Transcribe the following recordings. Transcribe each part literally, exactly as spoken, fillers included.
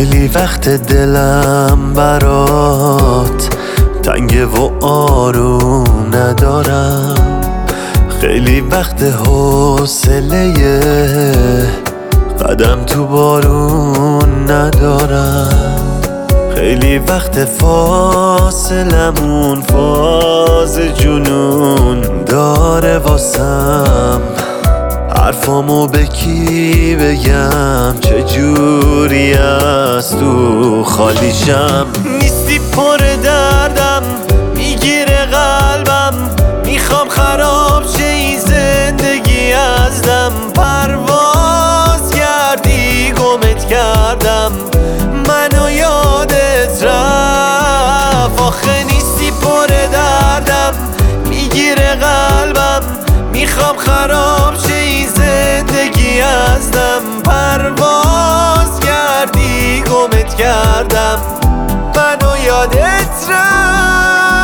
خیلی وقت دلم برات تنگه و آروم ندارم، خیلی وقت حوصله قدم تو بارون ندارم، خیلی وقت فاصلمون فاز جنون داره واسم، حرفامو به کی بگم چجوری از تو خالیشم. نیستی پر دردم میگیره قلبم، میخوام خراب شه این زندگی ازدم، پرواز کردی گمت کردم منو یادت رفت، آخه نیستی پر دردم میگیره قلبم، میخوام خراب شه این زندگی ازدم، پرواز کردی گمت کردم منو یادت رفت.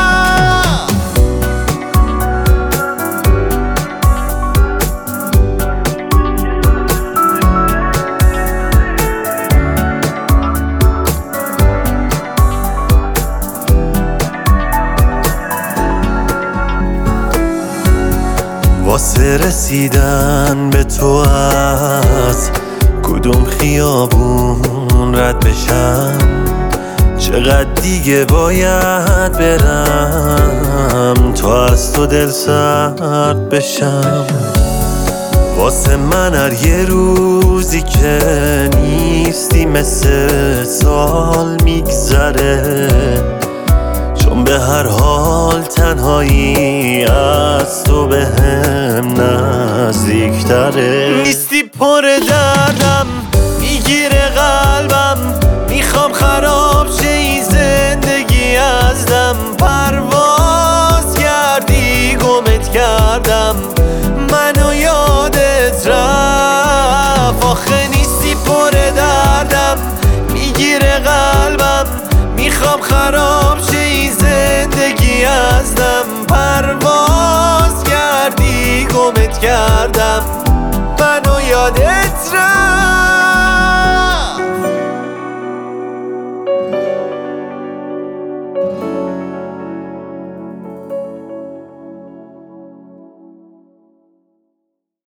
واسه رسیدن به تو از کدوم خیابون رد بشم، چقدر دیگه باید برم تا از تو دل سرد بشم، واسه من هر یه روزی که نیستی مثل سال میگذره، چون به هر حال تنهایی از تو به هم نزدیکتره. نیستی پر دردم میگیره قلبم، میخوام خراب شه این زندگی ازدم، پرواز کردی گمت کردم منو یادت رفت، آخه نیستی پر دردم میگیره قلبم، میخوام خراب شه این زندگی ازدم، پرواز کردی گمت کردم منو یادت